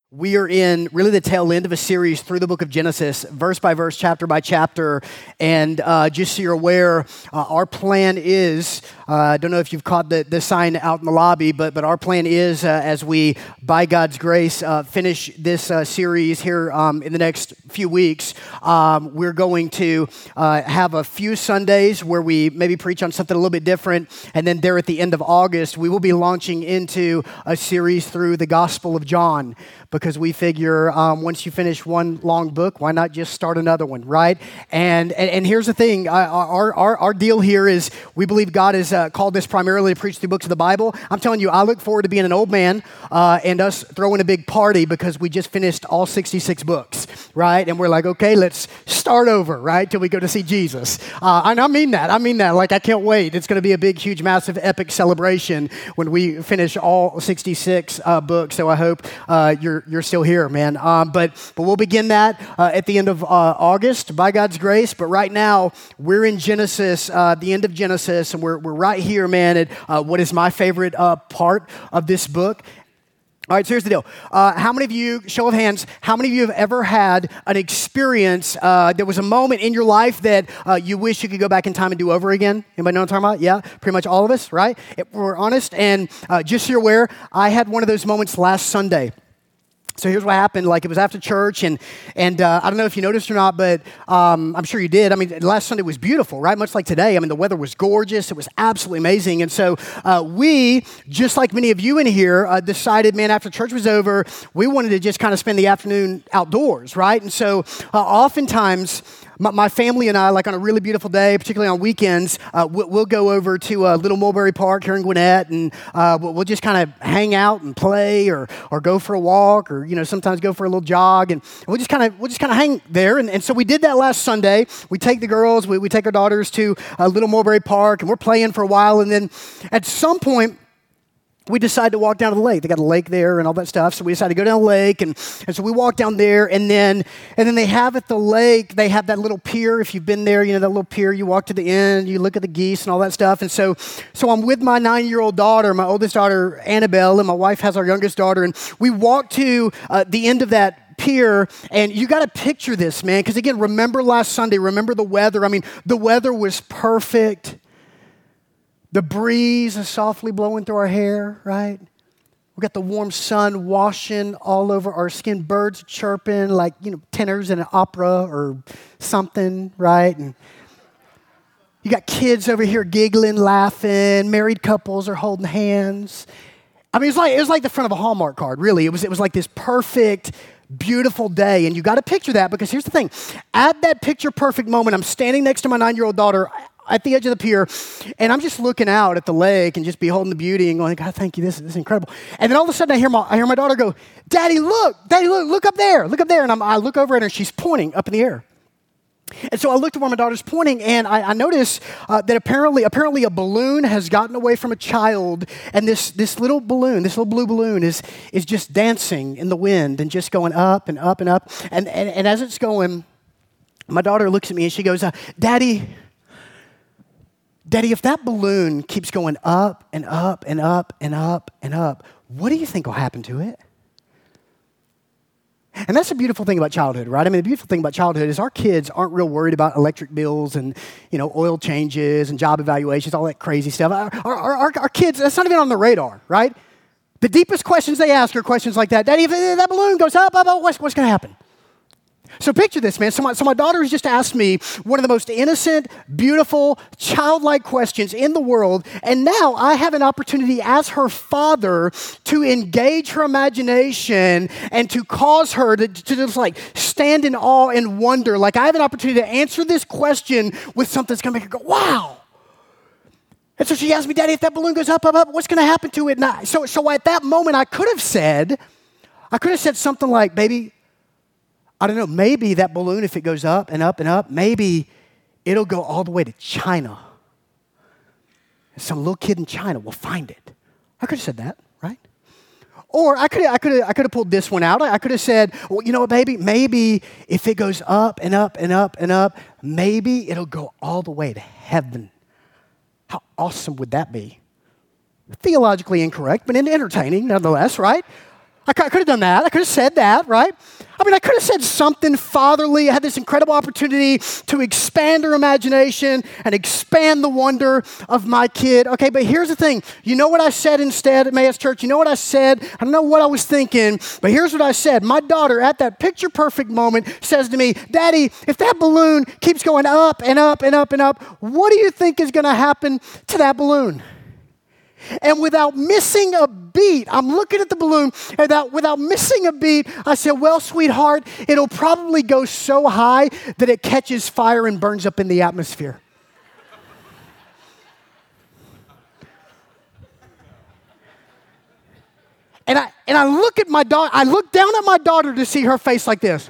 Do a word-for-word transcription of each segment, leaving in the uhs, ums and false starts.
We are in really the tail end of a series through the book of Genesis, verse by verse, chapter by chapter. And uh, just so you're aware, uh, our plan is, uh, I don't know if you've caught the, the sign out in the lobby, but, but our plan is, uh, as we, by God's grace, uh, finish this uh, series here um, in the next few weeks, um, we're going to uh, have a few Sundays where we maybe preach on something a little bit different. And then there at the end of August, we will be launching into a series through the Gospel of John. Because we figure um, once you finish one long book, why not just start another one, right? And and, and here's the thing, I, our, our our deal here is we believe God has uh, called this primarily to preach through books of the Bible. I'm telling you, I look forward to being an old man uh, and us throwing a big party because we just finished all sixty-six books, right? And we're like, okay, let's start over, right, till we go to see Jesus. Uh, and I mean that, I mean that, like I can't wait. It's going to be a big, huge, massive, epic celebration when we finish all sixty-six uh, books. So I hope uh, you're You're still here, man. Um, but but we'll begin that uh, at the end of uh, August, by God's grace. But right now, we're in Genesis, uh, the end of Genesis, and we're we're right here, man, at uh, what is my favorite uh, part of this book. All right, so here's the deal. Uh, how many of you, show of hands, how many of you have ever had an experience, uh, there was a moment in your life that uh, you wish you could go back in time and do over again? Anybody know what I'm talking about? Yeah, pretty much all of us, right? If we're honest. And uh, just so you're aware, I had one of those moments last Sunday. So here's what happened. Like, it was after church, and and uh, I don't know if you noticed or not, but um, I'm sure you did. I mean, last Sunday was beautiful, right? Much like today. I mean, the weather was gorgeous. It was absolutely amazing. And so uh, we, just like many of you in here, uh, decided, man, after church was over, we wanted to just kind of spend the afternoon outdoors, right? And so uh, oftentimes, My, my family and I, like on a really beautiful day, particularly on weekends, uh, we'll, we'll go over to uh, Little Mulberry Park here in Gwinnett, and uh, we'll, we'll just kind of hang out and play, or or go for a walk, or you know sometimes go for a little jog, and we'll just kind of we'll just kind of hang there. And, and so we did that last Sunday. We take the girls, we, we take our daughters to uh, Little Mulberry Park, and we're playing for a while, and then at some point, we decided to walk down to the lake. They got a lake there and all that stuff. So we decided to go down the lake. And, and so we walked down there. And then and then they have at the lake, they have that little pier. If you've been there, you know, that little pier, you walk to the end, you look at the geese and all that stuff. And so so I'm with my nine-year-old daughter, my oldest daughter, Annabelle, and my wife has our youngest daughter. And we walked to uh, the end of that pier, and you got to picture this, man. Because again, remember last Sunday, remember the weather. I mean, the weather was perfect. The breeze is softly blowing through our hair, right? We got the warm sun washing all over our skin, birds chirping like, you know, tenors in an opera or something, right? And you got kids over here giggling, laughing, married couples are holding hands. I mean, it's like it was like the front of a Hallmark card, really. It was it was like this perfect, beautiful day. And you got to picture that, because here's the thing. At that picture perfect moment, I'm standing next to my nine-year-old daughter at the edge of the pier, and I'm just looking out at the lake and just beholding the beauty and going, God, thank you, this, this is incredible. And then all of a sudden I hear my I hear my daughter go, Daddy, look, Daddy, look, look up there, look up there. And I'm, I look over at her, and she's pointing up in the air. And so I looked at where my daughter's pointing, and I, I noticed uh, that apparently apparently a balloon has gotten away from a child, and this this little balloon, this little blue balloon is is just dancing in the wind and just going up and up and up. And and, and as it's going, my daughter looks at me and she goes, uh, Daddy, Daddy, if that balloon keeps going up and up and up and up and up, what do you think will happen to it? And that's the beautiful thing about childhood, right? I mean, the beautiful thing about childhood is our kids aren't real worried about electric bills and, you know, oil changes and job evaluations, all that crazy stuff. Our, our, our, our kids, that's not even on the radar, right? The deepest questions they ask are questions like that. Daddy, if that balloon goes up, up, up, what's, what's going to happen? So picture this, man. So my, so my daughter has just asked me one of the most innocent, beautiful, childlike questions in the world, and now I have an opportunity as her father to engage her imagination and to cause her to, to just like stand in awe and wonder. Like, I have an opportunity to answer this question with something that's going to make her go, wow. And so she asked me, Daddy, if that balloon goes up, up, up, what's going to happen to it? And I, so, so at that moment, I could have said, I could have said something like, baby, I don't know, maybe that balloon, if it goes up and up and up, maybe it'll go all the way to China. Some little kid in China will find it. I could have said that, right? Or I could have, I could have, I could have pulled this one out. I could have said, well, you know what, baby, maybe if it goes up and up and up and up, maybe it'll go all the way to heaven. How awesome would that be? Theologically incorrect, but entertaining nonetheless, right? I could have done that. I could have said that, right? I mean, I could have said something fatherly. I had this incredible opportunity to expand her imagination and expand the wonder of my kid. Okay, but here's the thing. You know what I said instead at Emmaus Church? You know what I said? I don't know what I was thinking, but here's what I said. My daughter, at that picture-perfect moment, says to me, Daddy, if that balloon keeps going up and up and up and up, what do you think is going to happen to that balloon? And without missing a beat, I'm looking at the balloon, and without, without missing a beat, I said, well, sweetheart, it'll probably go so high that it catches fire and burns up in the atmosphere. And I, and I look at my daughter, I look down at my daughter to see her face like this.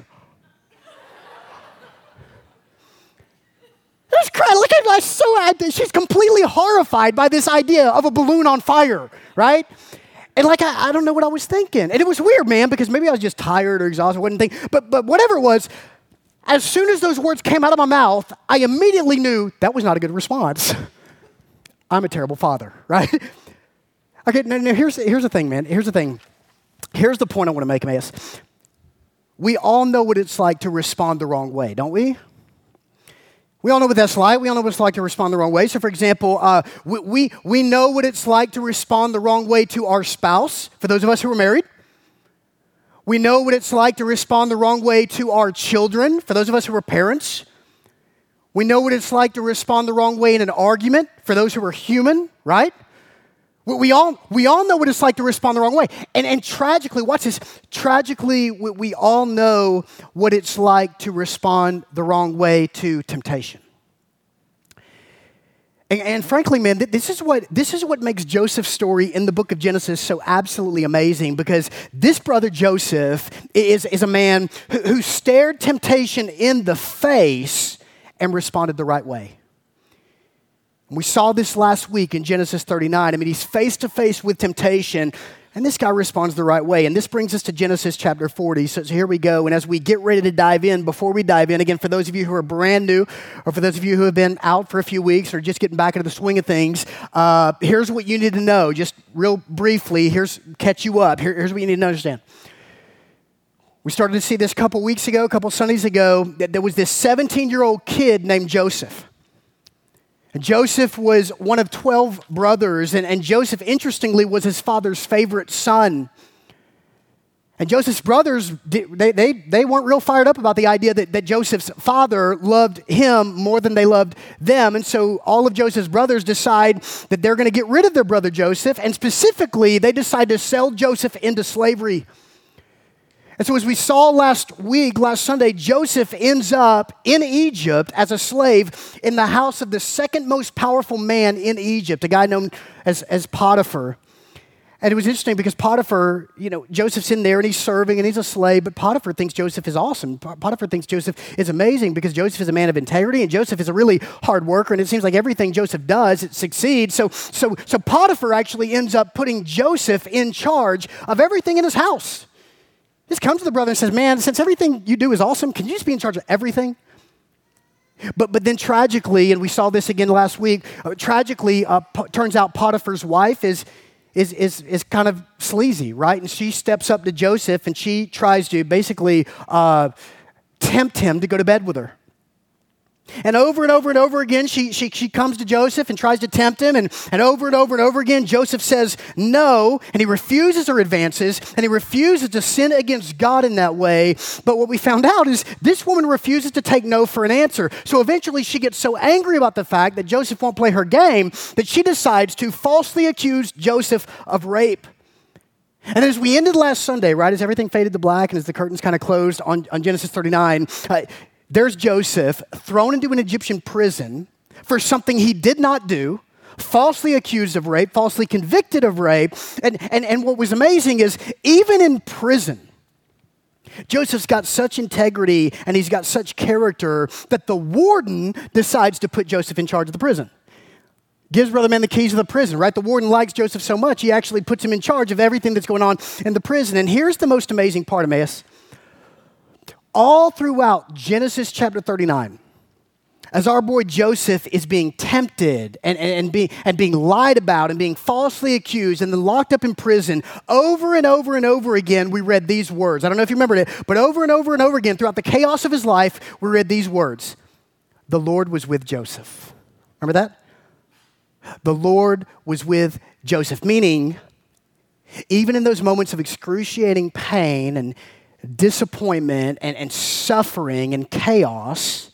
She's crying. Look at her. So, she's completely horrified by this idea of a balloon on fire, right? And like, I, I don't know what I was thinking. And it was weird, man, because maybe I was just tired or exhausted, wouldn't think. But, but whatever it was, as soon as those words came out of my mouth, I immediately knew that was not a good response. I'm a terrible father, right? Okay, now, now here's, here's the thing, man. Here's the thing. Here's the point I want to make, Emmaus. We all know what it's like to respond the wrong way, don't we? We all know what that's like. We all know what it's like to respond the wrong way. So, for example, uh, we, we, we know what it's like to respond the wrong way to our spouse, for those of us who are married. We know what it's like to respond the wrong way to our children, for those of us who are parents. We know what it's like to respond the wrong way in an argument, for those who are human, right? We, we, all, we all know what it's like to respond the wrong way. And, and tragically, watch this, tragically, we, we all know what it's like to respond the wrong way to temptation. And, and frankly, man, this is what this is what makes Joseph's story in the book of Genesis so absolutely amazing, because this brother Joseph is, is a man who, who stared temptation in the face and responded the right way. We saw this last week in Genesis thirty-nine. I mean, he's face to face with temptation, and this guy responds the right way. And this brings us to Genesis chapter forty. So, so here we go. And as we get ready to dive in, before we dive in, again, for those of you who are brand new, or for those of you who have been out for a few weeks or just getting back into the swing of things, uh, here's what you need to know. Just real briefly, here's catch you up. Here, here's what you need to understand. We started to see this a couple weeks ago, a couple Sundays ago, that there was this seventeen-year-old kid named Joseph. Joseph was one of twelve brothers, and, and Joseph, interestingly, was his father's favorite son. And Joseph's brothers, they, they, they weren't real fired up about the idea that, that Joseph's father loved him more than they loved them. And so all of Joseph's brothers decide that they're going to get rid of their brother Joseph, and specifically, they decide to sell Joseph into slavery. And so as we saw last week, last Sunday, Joseph ends up in Egypt as a slave in the house of the second most powerful man in Egypt, a guy known as, as Potiphar. And it was interesting because Potiphar, you know, Joseph's in there and he's serving and he's a slave, but Potiphar thinks Joseph is awesome. Potiphar thinks Joseph is amazing because Joseph is a man of integrity and Joseph is a really hard worker, and it seems like everything Joseph does, it succeeds. So, so, so Potiphar actually ends up putting Joseph in charge of everything in his house. Just comes to the brother and says, man, since everything you do is awesome, can you just be in charge of everything? But but then tragically, and we saw this again last week, uh, tragically, uh, p- turns out Potiphar's wife is, is, is, is kind of sleazy, right? And she steps up to Joseph and she tries to basically uh, tempt him to go to bed with her. And over and over and over again, she, she, she comes to Joseph and tries to tempt him. And, and over and over and over again, Joseph says no, and he refuses her advances, and he refuses to sin against God in that way. But what we found out is this woman refuses to take no for an answer. So eventually she gets so angry about the fact that Joseph won't play her game that she decides to falsely accuse Joseph of rape. And as we ended last Sunday, right, as everything faded to black and as the curtains kind of closed on, on Genesis thirty-nine, uh, there's Joseph thrown into an Egyptian prison for something he did not do, falsely accused of rape, falsely convicted of rape. And, and, and what was amazing is even in prison, Joseph's got such integrity and he's got such character that the warden decides to put Joseph in charge of the prison. Gives Brother Man the keys of the prison, right? The warden likes Joseph so much, he actually puts him in charge of everything that's going on in the prison. And here's the most amazing part, Emmaus. All throughout Genesis chapter thirty-nine, as our boy Joseph is being tempted and, and, and, being, and being lied about and being falsely accused and then locked up in prison, over and over and over again, we read these words. I don't know if you remember it, but over and over and over again, throughout the chaos of his life, we read these words. The Lord was with Joseph. Remember that? The Lord was with Joseph, meaning even in those moments of excruciating pain and disappointment and, and suffering and chaos,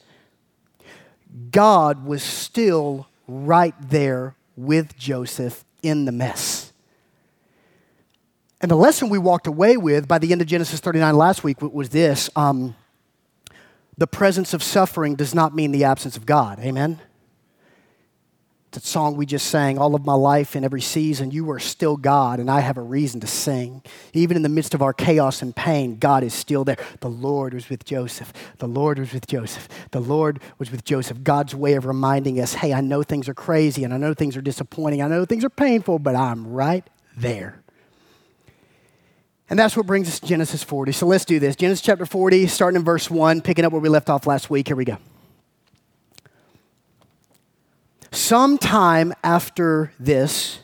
God was still right there with Joseph in the mess. And the lesson we walked away with by the end of Genesis thirty-nine last week was this. Um, the presence of suffering does not mean the absence of God. Amen? That song we just sang, all of my life in every season, you are still God, and I have a reason to sing. Even in the midst of our chaos and pain, God is still there. The Lord was with Joseph. The Lord was with Joseph. The Lord was with Joseph. God's way of reminding us, hey, I know things are crazy, and I know things are disappointing. I know things are painful, but I'm right there. And that's what brings us to Genesis forty. So let's do this. Genesis chapter forty, starting in verse one, picking up where we left off last week. Here we go. Sometime after this,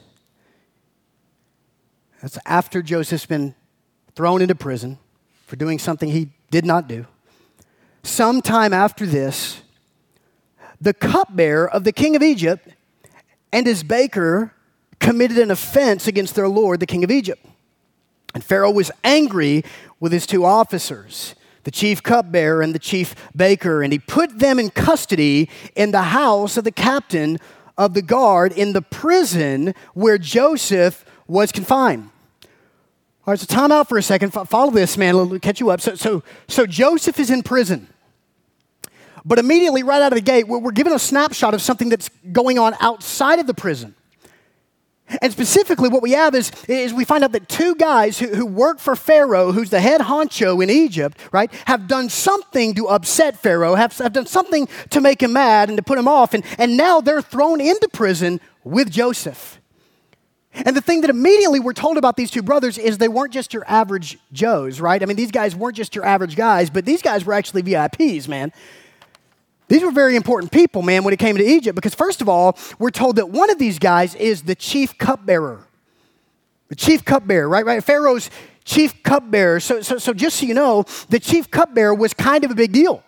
that's after Joseph's been thrown into prison for doing something he did not do. Sometime after this, the cupbearer of the king of Egypt and his baker committed an offense against their lord, the king of Egypt. And Pharaoh was angry with his two officers, the chief cupbearer and the chief baker, and he put them in custody in the house of the captain of the guard in the prison where Joseph was confined. All right, so time out for a second. Follow this, man. It'll catch you up. So, so, so Joseph is in prison. But immediately, right out of the gate, we're, we're given a snapshot of something that's going on outside of the prison. And specifically what we have is, is we find out that two guys who, who work for Pharaoh, who's the head honcho in Egypt, right, have done something to upset Pharaoh, have, have done something to make him mad and to put him off, and, and now they're thrown into prison with Joseph. And the thing that immediately we're told about these two brothers is they weren't just your average Joes, right? I mean, these guys weren't just your average guys, but these guys were actually V I Ps, man. These were very important people, man, when it came to Egypt, because first of all, we're told that one of these guys is the chief cupbearer. The chief cupbearer, right? Right? Pharaoh's chief cupbearer. So, so, so just so you know, the chief cupbearer was kind of a big deal.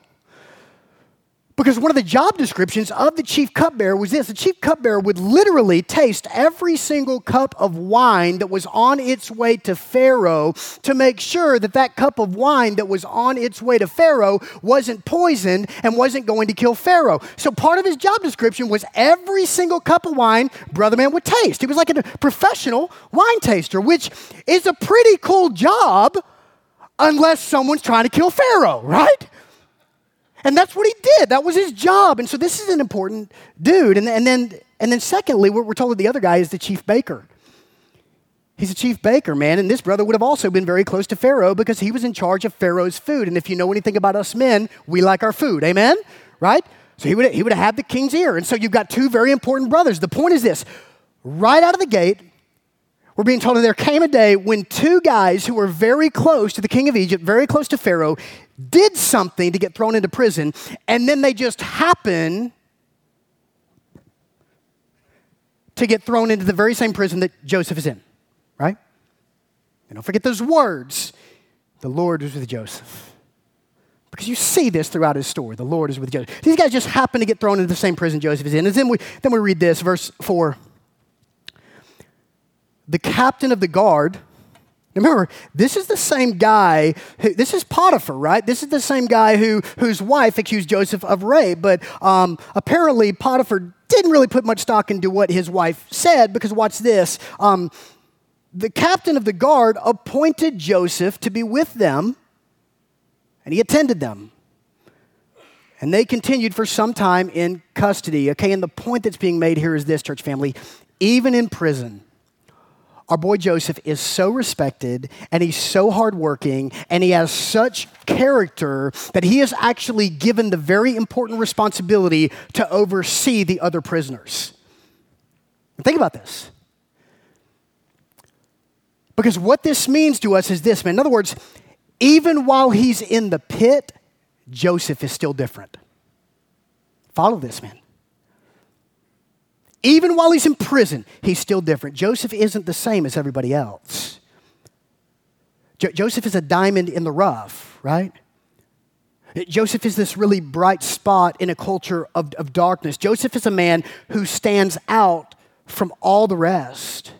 Because one of the job descriptions of the chief cupbearer was this. The chief cupbearer would literally taste every single cup of wine that was on its way to Pharaoh to make sure that that cup of wine that was on its way to Pharaoh wasn't poisoned and wasn't going to kill Pharaoh. So part of his job description was every single cup of wine Brother Man would taste. He was like a professional wine taster, which is a pretty cool job unless someone's trying to kill Pharaoh, right? And that's what he did. That was his job. And so this is an important dude. And, and then and then secondly, we're, we're told that the other guy is the chief baker. He's a chief baker, man. And this brother would have also been very close to Pharaoh because he was in charge of Pharaoh's food. And if you know anything about us men, we like our food. Amen? Right? So he would, he would have had the king's ear. And so you've got two very important brothers. The point is this. Right out of the gate, we're being told that there came a day when two guys who were very close to the king of Egypt, very close to Pharaoh, did something to get thrown into prison, and then they just happen to get thrown into the very same prison that Joseph is in, right? And don't forget those words. The Lord was with Joseph. Because you see this throughout his story. The Lord is with Joseph. These guys just happen to get thrown into the same prison Joseph is in. And then we, then we read this, verse four. The captain of the guard, remember, this is the same guy, who, this is Potiphar, right? This is the same guy who whose wife accused Joseph of rape, but um, apparently Potiphar didn't really put much stock into what his wife said, because watch this. Um, the captain of the guard appointed Joseph to be with them, and he attended them. And they continued for some time in custody. Okay, and the point that's being made here is this, church family. Even in prison, our boy Joseph is so respected, and he's so hardworking, and he has such character that he is actually given the very important responsibility to oversee the other prisoners. Think about this. Because what this means to us is this, man. In other words, even while he's in the pit, Joseph is still different. Follow this, man. Even while he's in prison, he's still different. Joseph isn't the same as everybody else. Jo- Joseph is a diamond in the rough, right? Joseph is this really bright spot in a culture of, of darkness. Joseph is a man who stands out from all the rest.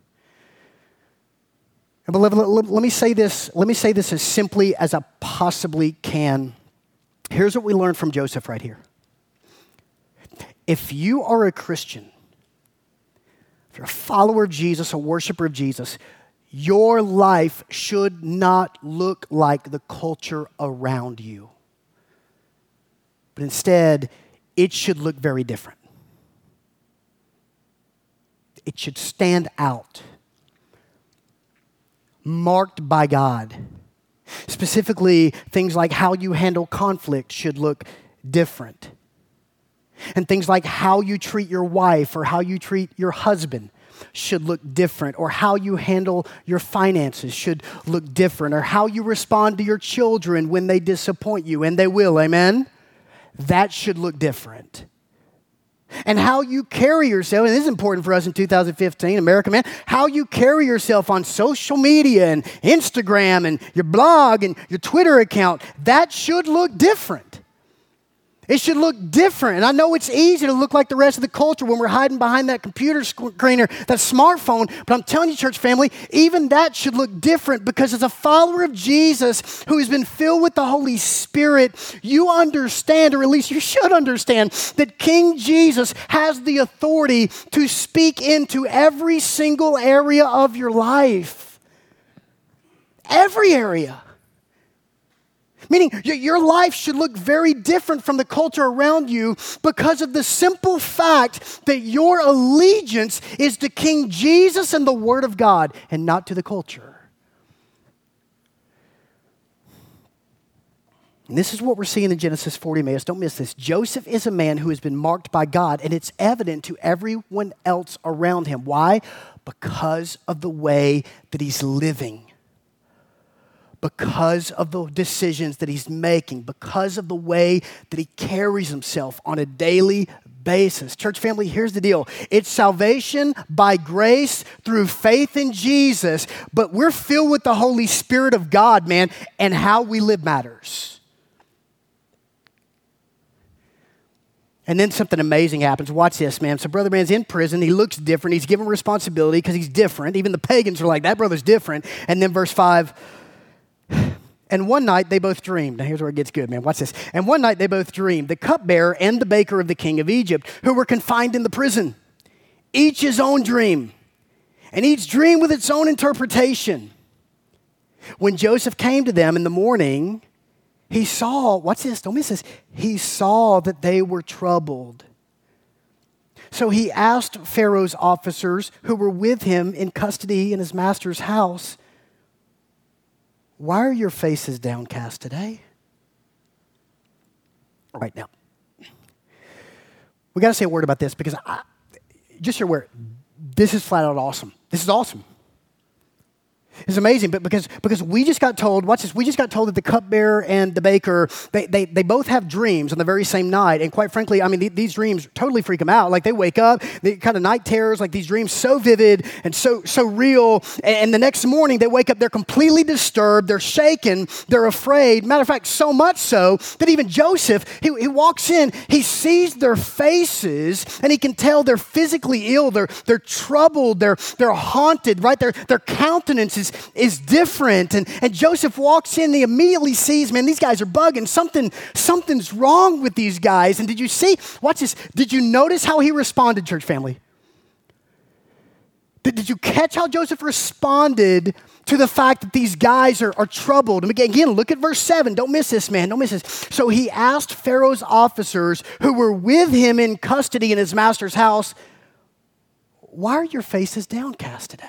And beloved, let, let, let me say this, let me say this as simply as I possibly can. Here's what we learn from Joseph right here. If you are a Christian, if you're a follower of Jesus, a worshiper of Jesus, your life should not look like the culture around you. But instead, it should look very different. It should stand out, marked by God. Specifically, things like how you handle conflict should look different. And things like how you treat your wife or how you treat your husband should look different, or how you handle your finances should look different, or how you respond to your children when they disappoint you, and they will, amen? That should look different. And how you carry yourself, and this is important for us in two thousand fifteen, America, man, how you carry yourself on social media and Instagram and your blog and your Twitter account, that should look different. It should look different. And I know it's easy to look like the rest of the culture when we're hiding behind that computer screen or that smartphone. But I'm telling you, church family, even that should look different, because as a follower of Jesus who has been filled with the Holy Spirit, you understand, or at least you should understand, that King Jesus has the authority to speak into every single area of your life. Every area. Meaning your life should look very different from the culture around you because of the simple fact that your allegiance is to King Jesus and the Word of God and not to the culture. And this is what we're seeing in Genesis forty, Emmaus. Don't miss this. Joseph is a man who has been marked by God, and it's evident to everyone else around him. Why? Because of the way that he's living. Because of the decisions that he's making, because of the way that he carries himself on a daily basis. Church family, here's the deal. It's salvation by grace through faith in Jesus, but we're filled with the Holy Spirit of God, man, and how we live matters. And then something amazing happens. Watch this, man. So brother man's in prison. He looks different. He's given responsibility because he's different. Even the pagans are like, that brother's different. And then verse five, and one night they both dreamed. Now here's where it gets good, man. Watch this. And one night they both dreamed, the cupbearer and the baker of the king of Egypt, who were confined in the prison. Each his own dream, and each dream with its own interpretation. When Joseph came to them in the morning, he saw, watch this, don't miss this, he saw that they were troubled. So he asked Pharaoh's officers who were with him in custody in his master's house, why are your faces downcast today? All right, now, we got to say a word about this, because I, just so you're aware, this is flat out awesome. This is awesome. It's amazing, but because, because we just got told, watch this, we just got told that the cupbearer and the baker, they, they, they both have dreams on the very same night. And quite frankly, I mean, th- these dreams totally freak them out. Like they wake up, they kind of night terrors, like these dreams so vivid and so, so real. And, and the next morning they wake up, they're completely disturbed, they're shaken, they're afraid. Matter of fact, so much so that even Joseph, he, he walks in, he sees their faces and he can tell they're physically ill, they're, they're troubled, they're, they're haunted, right? Their, their countenance is is different. And, and Joseph walks in, he immediately sees, man, these guys are bugging. Something, something's wrong with these guys. And did you see, watch this, did you notice how he responded, church family? Did, did you catch how Joseph responded to the fact that these guys are, are troubled? And again, again, look at verse seven. Don't miss this, man. Don't miss this. So he asked Pharaoh's officers who were with him in custody in his master's house, why are your faces downcast today?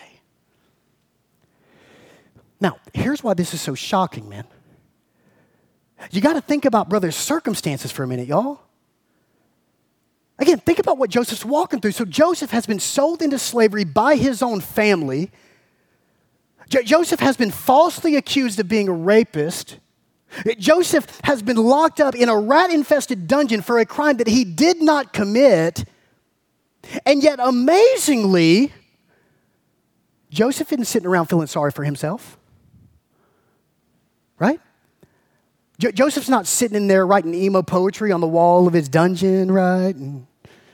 Now, here's why this is so shocking, man. You got to think about brother's circumstances for a minute, y'all. Again, think about what Joseph's walking through. So Joseph has been sold into slavery by his own family. Jo- Joseph has been falsely accused of being a rapist. Joseph has been locked up in a rat-infested dungeon for a crime that he did not commit. And yet, amazingly, Joseph isn't sitting around feeling sorry for himself. Right? Jo- Joseph's not sitting in there writing emo poetry on the wall of his dungeon, right? And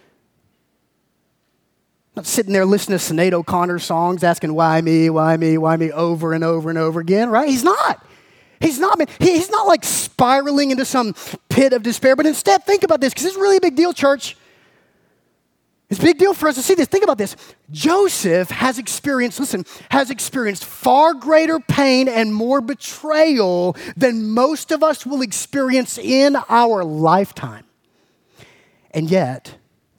not sitting there listening to Sinead O'Connor songs asking, why me, why me, why me, over and over and over again, right? He's not. He's not, man. He, he's not like spiraling into some pit of despair, but instead, think about this, because it's really a big deal, church. It's a big deal for us to see this. Think about this. Joseph has experienced, listen, has experienced far greater pain and more betrayal than most of us will experience in our lifetime. And yet,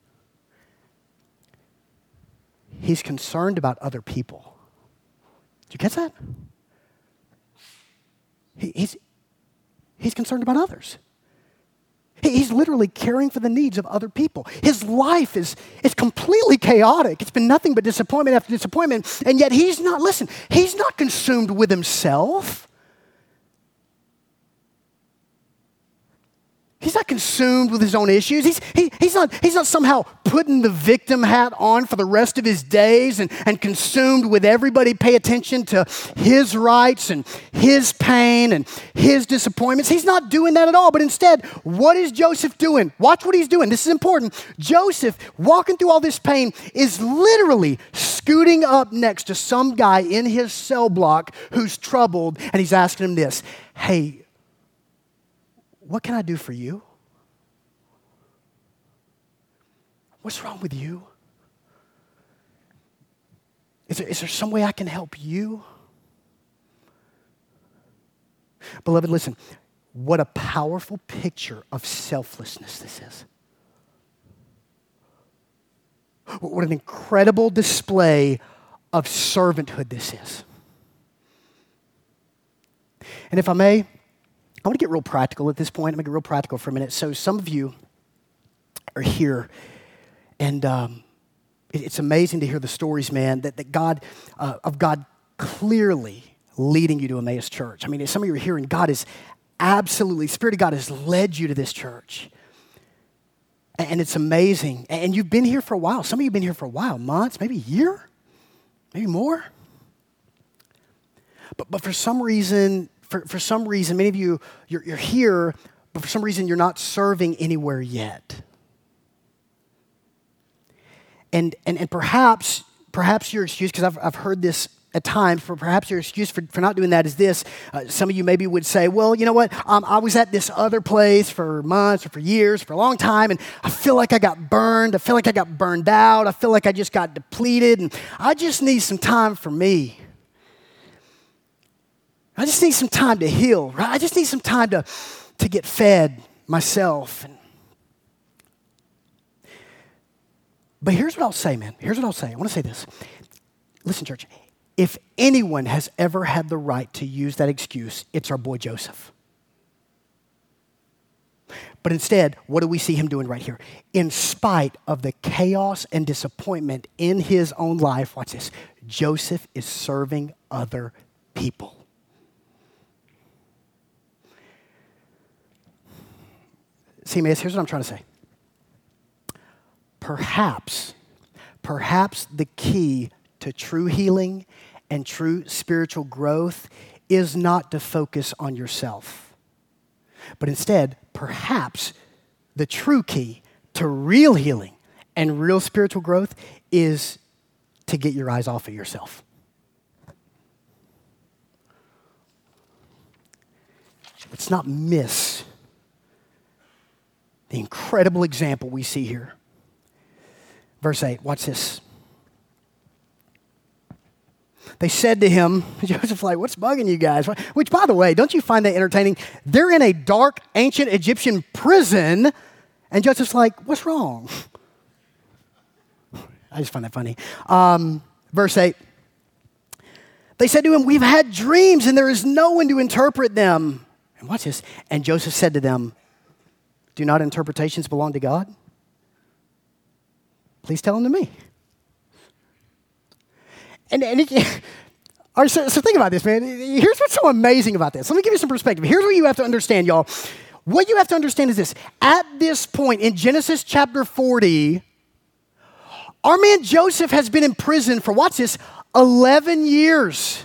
he's concerned about other people. Did you catch that? He, he's, he's concerned about others. He, he's literally caring for the needs of other people. His life is, is completely chaotic. It's been nothing but disappointment after disappointment. And yet he's not, listen, he's not consumed with himself. He's not consumed with his own issues. He's, he, he's, not, he's not somehow putting the victim hat on for the rest of his days and, and consumed with everybody pay attention to his rights and his pain and his disappointments. He's not doing that at all. But instead, what is Joseph doing? Watch what he's doing. This is important. Joseph, walking through all this pain, is literally scooting up next to some guy in his cell block who's troubled, and he's asking him this, hey, what can I do for you? What's wrong with you? Is there, is there some way I can help you? Beloved, listen, what a powerful picture of selflessness this is. What an incredible display of servanthood this is. And if I may, I want to get real practical at this point. I'm going to get real practical for a minute. So some of you are here, and um, it, it's amazing to hear the stories, man, that, that God, uh, of God clearly leading you to Emmaus Church. I mean, some of you are here, and God is absolutely, Spirit of God has led you to this church. And, and it's amazing. And you've been here for a while. Some of you have been here for a while, months, maybe a year, maybe more. But, but for some reason, For, for some reason, many of you, you're, you're here, but for some reason you're not serving anywhere yet. And and, and perhaps, perhaps your excuse, because I've, I've heard this at times, for perhaps your excuse for, for not doing that is this. Uh, some of you maybe would say, well, you know what, um, I was at this other place for months or for years, for a long time, and I feel like I got burned. I feel like I got burned out. I feel like I just got depleted, and I just need some time for me. I just need some time to heal, right? I just need some time to, to get fed myself. And but here's what I'll say, man. Here's what I'll say. I want to say this. Listen, church, if anyone has ever had the right to use that excuse, it's our boy Joseph. But instead, what do we see him doing right here? In spite of the chaos and disappointment in his own life, watch this, Joseph is serving other people. See, Emmaus, here's what I'm trying to say. Perhaps, perhaps the key to true healing and true spiritual growth is not to focus on yourself, but instead, perhaps the true key to real healing and real spiritual growth is to get your eyes off of yourself. Let's not miss the incredible example we see here. Verse eight, watch this. They said to him, Joseph's like, what's bugging you guys? Which, by the way, don't you find that entertaining? They're in a dark, ancient Egyptian prison, and Joseph's like, what's wrong? I just find that funny. Um, verse eight, they said to him, we've had dreams, and there is no one to interpret them. And watch this. And Joseph said to them, do not interpretations belong to God? Please tell them to me. And, and it, All right, so, so think about this, man. Here's what's so amazing about this. Let me give you some perspective. Here's what you have to understand, y'all. What you have to understand is this. At this point in Genesis chapter forty, our man Joseph has been in prison for, watch this, eleven years.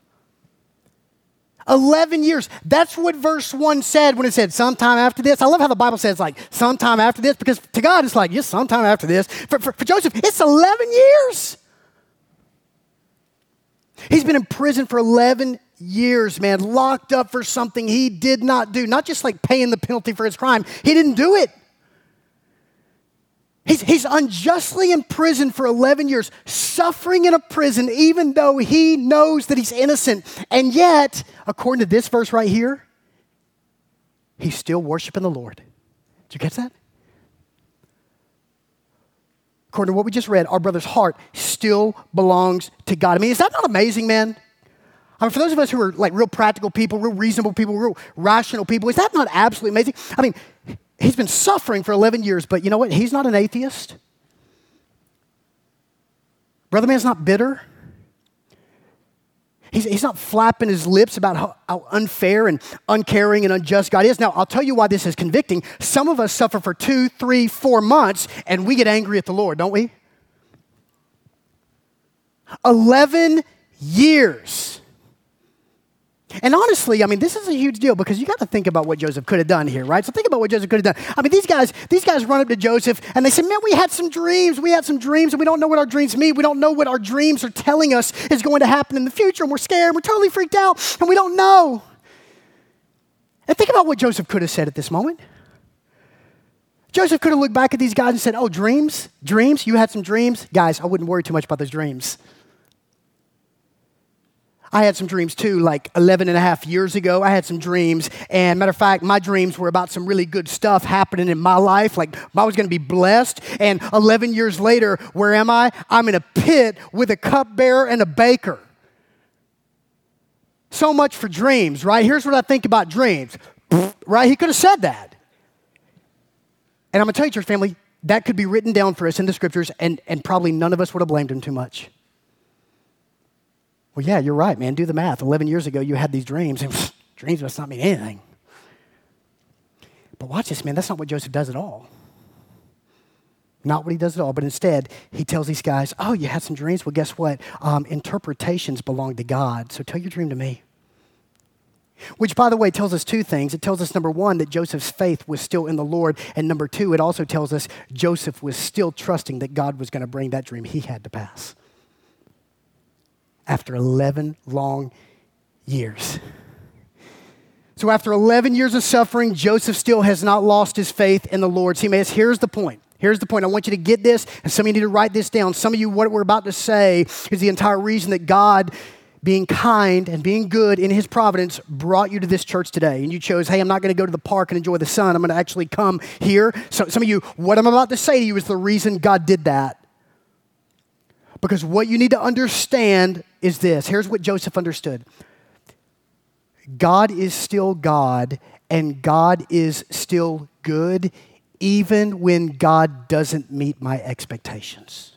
eleven years. That's what verse one said when it said sometime after this. I love how the Bible says like sometime after this, because to God it's like, yes, sometime after this. For, for, for Joseph, it's eleven years. He's been in prison for eleven years, man, locked up for something he did not do. Not just like paying the penalty for his crime. He didn't do it. He's, he's unjustly in prison for eleven years, suffering in a prison even though he knows that he's innocent. And yet, according to this verse right here, he's still worshiping the Lord. Did you catch that? According to what we just read, our brother's heart still belongs to God. I mean, is that not amazing, man? I mean, for those of us who are like real practical people, real reasonable people, real rational people, is that not absolutely amazing? I mean, he's been suffering for eleven years, but you know what? He's not an atheist. Brother man's not bitter. He's, he's not flapping his lips about how, how unfair and uncaring and unjust God is. Now, I'll tell you why this is convicting. Some of us suffer for two, three, four months, and we get angry at the Lord, don't we? eleven years. And honestly, I mean, this is a huge deal because you got to think about what Joseph could have done here, right? So think about what Joseph could have done. I mean, these guys, these guys run up to Joseph and they say, man, we had some dreams. We had some dreams and we don't know what our dreams mean. We don't know what our dreams are telling us is going to happen in the future. And we're scared. We're totally freaked out and we don't know. And think about what Joseph could have said at this moment. Joseph could have looked back at these guys and said, oh, dreams? Dreams? You had some dreams? Guys, I wouldn't worry too much about those dreams. I had some dreams too, like eleven and a half years ago. I had some dreams. And matter of fact, my dreams were about some really good stuff happening in my life. Like I was going to be blessed. And eleven years later, where am I? I'm in a pit with a cupbearer and a baker. So much for dreams, right? Here's what I think about dreams, right? He could have said that. And I'm going to tell you, church family, that could be written down for us in the scriptures, and, and probably none of us would have blamed him too much. Well, yeah, you're right, man. Do the math. eleven years ago, you had these dreams, and dreams must not mean anything. But watch this, man. That's not what Joseph does at all. Not what he does at all. But instead, he tells these guys, oh, you had some dreams? Well, guess what? Um, interpretations belong to God. So tell your dream to me. Which, by the way, tells us two things. It tells us, number one, that Joseph's faith was still in the Lord. And number two, it also tells us Joseph was still trusting that God was going to bring that dream he had to pass. After eleven long years. So after eleven years of suffering, Joseph still has not lost his faith in the Lord. See, man, here's the point. Here's the point. I want you to get this, and some of you need to write this down. Some of you, what we're about to say is the entire reason that God, being kind and being good in his providence, brought you to this church today. And you chose, hey, I'm not going to go to the park and enjoy the sun. I'm going to actually come here. So some of you, what I'm about to say to you is the reason God did that. Because what you need to understand is this. Here's what Joseph understood. God is still God, and God is still good, even when God doesn't meet my expectations.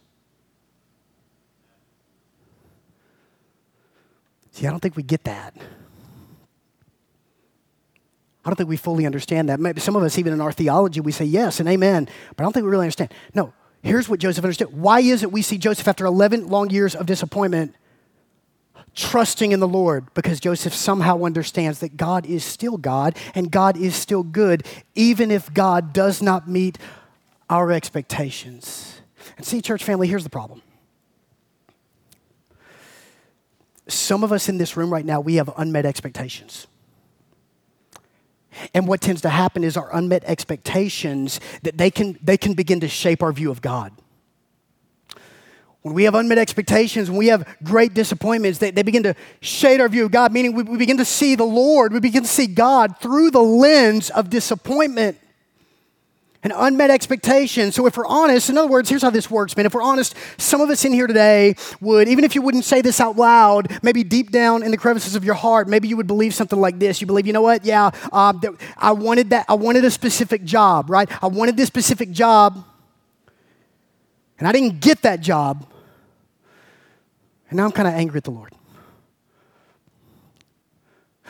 See, I don't think we get that. I don't think we fully understand that. Maybe some of us, even in our theology, we say yes and amen, but I don't think we really understand. No. Here's what Joseph understood. Why is it we see Joseph after eleven long years of disappointment trusting in the Lord? Because Joseph somehow understands that God is still God and God is still good, even if God does not meet our expectations. And see, church family, here's the problem. Some of us in this room right now, we have unmet expectations. And what tends to happen is our unmet expectations, that they can, they can begin to shape our view of God. When we have unmet expectations, when we have great disappointments, they, they begin to shade our view of God, meaning we, we begin to see the Lord, we begin to see God through the lens of disappointment and unmet expectations. So if we're honest, in other words, here's how this works, man. If we're honest, some of us in here today would, even if you wouldn't say this out loud, maybe deep down in the crevices of your heart, maybe you would believe something like this. You believe, you know what? Yeah, uh, I wanted that. I wanted a specific job, right? I wanted this specific job, and I didn't get that job. And now I'm kind of angry at the Lord.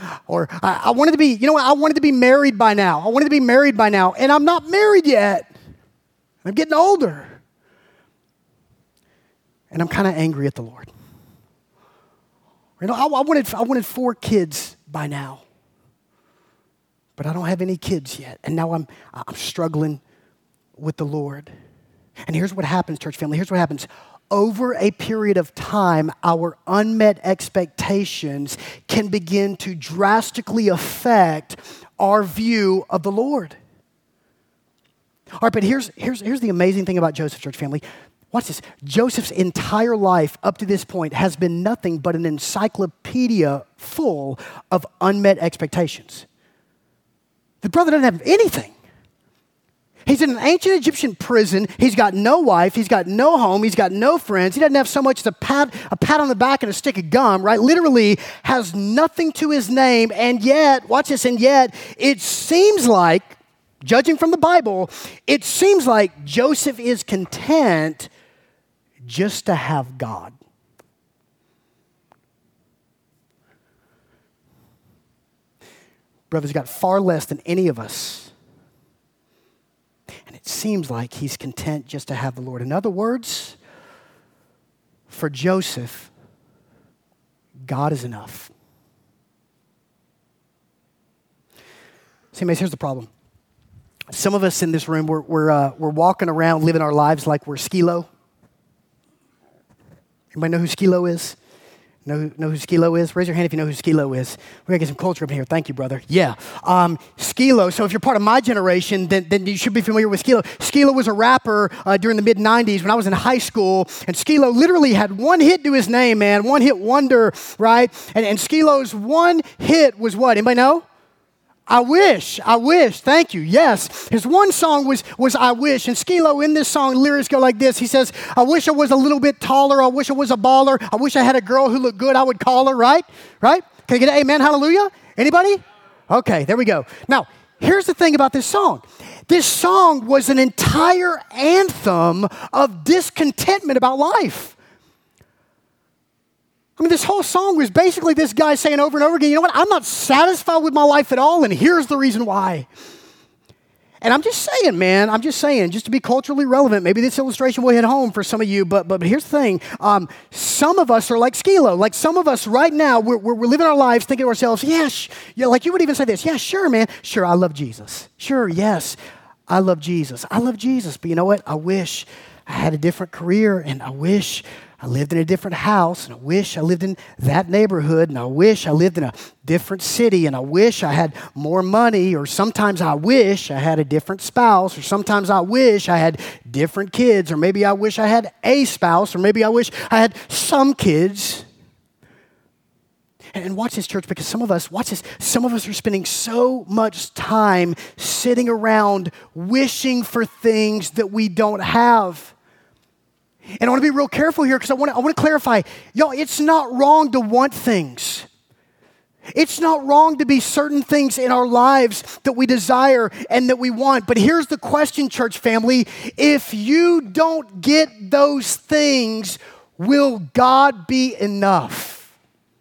Or I, I wanted to be, you know what, I wanted to be married by now. I wanted to be married by now, and I'm not married yet. I'm getting older. And I'm kind of angry at the Lord. You know, I, I wanted I wanted four kids by now. But I don't have any kids yet. And now I'm I'm struggling with the Lord. And here's what happens, church family. Here's what happens. Over a period of time, our unmet expectations can begin to drastically affect our view of the Lord. All right, but here's, here's, here's the amazing thing about Joseph, church family. Watch this. Joseph's entire life up to this point has been nothing but an encyclopedia full of unmet expectations. The brother doesn't have anything. He's in an ancient Egyptian prison. He's got no wife. He's got no home. He's got no friends. He doesn't have so much as a pat, a pat on the back and a stick of gum, right? Literally has nothing to his name. And yet, watch this, and yet it seems like, judging from the Bible, it seems like Joseph is content just to have God. Brother's got far less than any of us. And it seems like he's content just to have the Lord. In other words, for Joseph, God is enough. See, mates, here's the problem. Some of us in this room, we're, we're, uh, we're walking around living our lives like we're Skilo. Anybody know who Skilo is? Know, know who Skilo is? Raise your hand if you know who Skilo is. We're going to get some culture up in here. Thank you, brother. Yeah. Um, Skilo, so if you're part of my generation, then, then you should be familiar with Skilo. Skilo was a rapper uh, during the mid nineties when I was in high school, and Skilo literally had one hit to his name, man. One hit wonder, right? And, and Skilo's one hit was what? Anybody know? I wish, I wish, thank you, yes. His one song was, was I wish, and Skilo in this song, lyrics go like this. He says, I wish I was a little bit taller, I wish I was a baller, I wish I had a girl who looked good, I would call her, right? Right? Can I get an amen, hallelujah? Anybody? Okay, there we go. Now, here's the thing about this song. This song was an entire anthem of discontentment about life. I mean, this whole song was basically this guy saying over and over again, you know what, I'm not satisfied with my life at all, and here's the reason why. And I'm just saying, man, I'm just saying, just to be culturally relevant, maybe this illustration will hit home for some of you, but but here's the thing. Um, some of us are like Skilo. Like some of us right now, we're, we're, we're living our lives thinking to ourselves, yeah, sh-, yeah, like you would even say this, yeah, sure, man, sure, I love Jesus. Sure, yes, I love Jesus. I love Jesus, but you know what? I wish I had a different career, and I wish I lived in a different house, and I wish I lived in that neighborhood, and I wish I lived in a different city, and I wish I had more money, or sometimes I wish I had a different spouse, or sometimes I wish I had different kids, or maybe I wish I had a spouse, or maybe I wish I had some kids. And watch this, church, because some of us, watch this, some of us are spending so much time sitting around wishing for things that we don't have. And I want to be real careful here because I want to, I want to clarify, y'all, it's not wrong to want things. It's not wrong to be certain things in our lives that we desire and that we want. But here's the question, church family. If you don't get those things, will God be enough?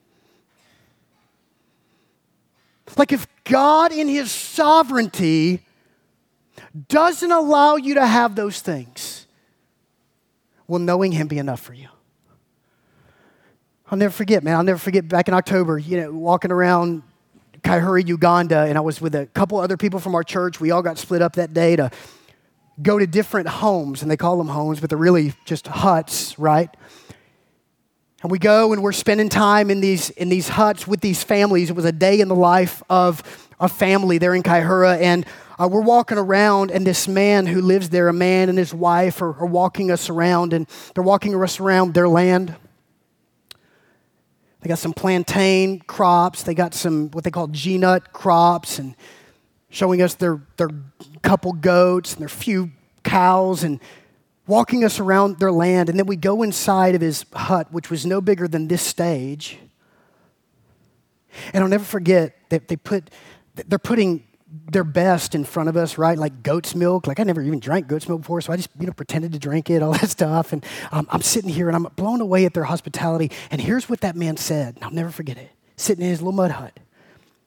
Like if God in his sovereignty doesn't allow you to have those things, will knowing him be enough for you? I'll never forget, man. I'll never forget back in October, you know, walking around Kaihura, Uganda, and I was with a couple other people from our church. We all got split up that day to go to different homes, and they call them homes, but they're really just huts, right? And we go and we're spending time in these in these huts with these families. It was a day in the life of a family there in Kaihura, and uh, we're walking around, and this man who lives there, a man and his wife, are, are walking us around, and they're walking us around their land. They got some plantain crops. They got some what they call G-nut crops, and showing us their their couple goats and their few cows, and walking us around their land. And then we go inside of his hut, which was no bigger than this stage. And I'll never forget that they put, they're putting their best in front of us, right? Like goat's milk. Like I never even drank goat's milk before, so I just, you know, pretended to drink it, all that stuff. And um, I'm sitting here and I'm blown away at their hospitality. And here's what that man said, and I'll never forget it. Sitting in his little mud hut.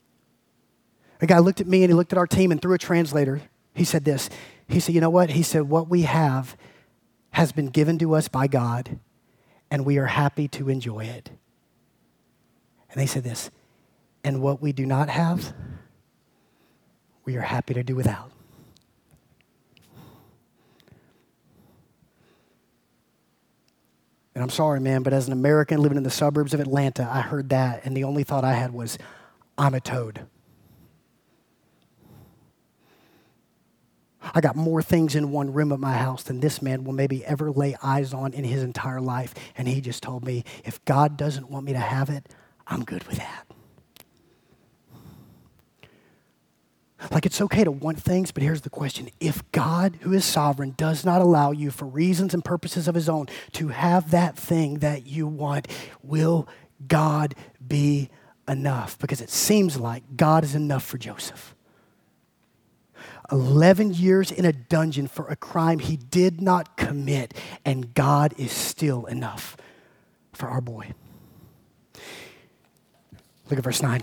A guy looked at me and he looked at our team, and through a translator, he said this. He said, you know what? He said, what we have has been given to us by God, and we are happy to enjoy it. And they said this, and what we do not have, we are happy to do without. And I'm sorry, man, but as an American living in the suburbs of Atlanta, I heard that, and the only thought I had was, I'm a toad. I got more things in one room of my house than this man will maybe ever lay eyes on in his entire life. And he just told me, if God doesn't want me to have it, I'm good with that. Like, it's okay to want things, but here's the question. If God, who is sovereign, does not allow you for reasons and purposes of his own to have that thing that you want, will God be enough? Because it seems like God is enough for Joseph. eleven years in a dungeon for a crime he did not commit, and God is still enough for our boy. Look at verse nine.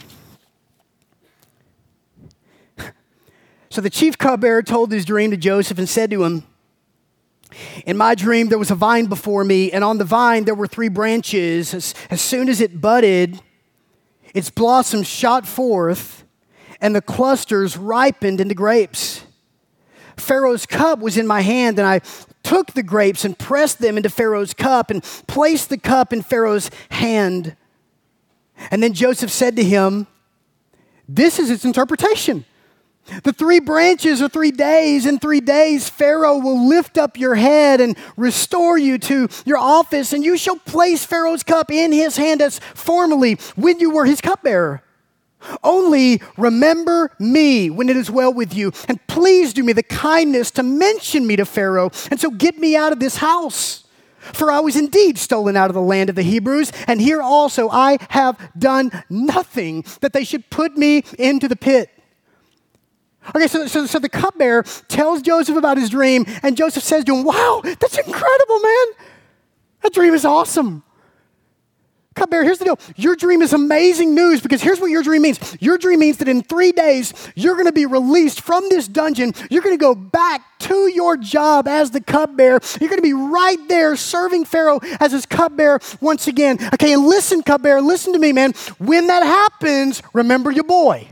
So the chief cupbearer told his dream to Joseph and said to him, in my dream there was a vine before me, and on the vine there were three branches. As, as soon as it budded, its blossoms shot forth, and the clusters ripened into grapes. Pharaoh's cup was in my hand, and I took the grapes and pressed them into Pharaoh's cup and placed the cup in Pharaoh's hand. And then Joseph said to him, this is its interpretation. The three branches are three days. In three days, Pharaoh will lift up your head and restore you to your office, and you shall place Pharaoh's cup in his hand as formerly when you were his cupbearer. Only remember me when it is well with you, and please do me the kindness to mention me to Pharaoh, and so get me out of this house. For I was indeed stolen out of the land of the Hebrews, and here also I have done nothing that they should put me into the pit. Okay, so, so, so the cupbearer tells Joseph about his dream, and Joseph says to him, wow, that's incredible, man. That dream is awesome. Cupbearer, here's the deal. Your dream is amazing news, because here's what your dream means. Your dream means that in three days, you're going to be released from this dungeon. You're going to go back to your job as the cupbearer. You're going to be right there serving Pharaoh as his cupbearer once again. Okay, and listen, cupbearer, listen to me, man. When that happens, remember your boy.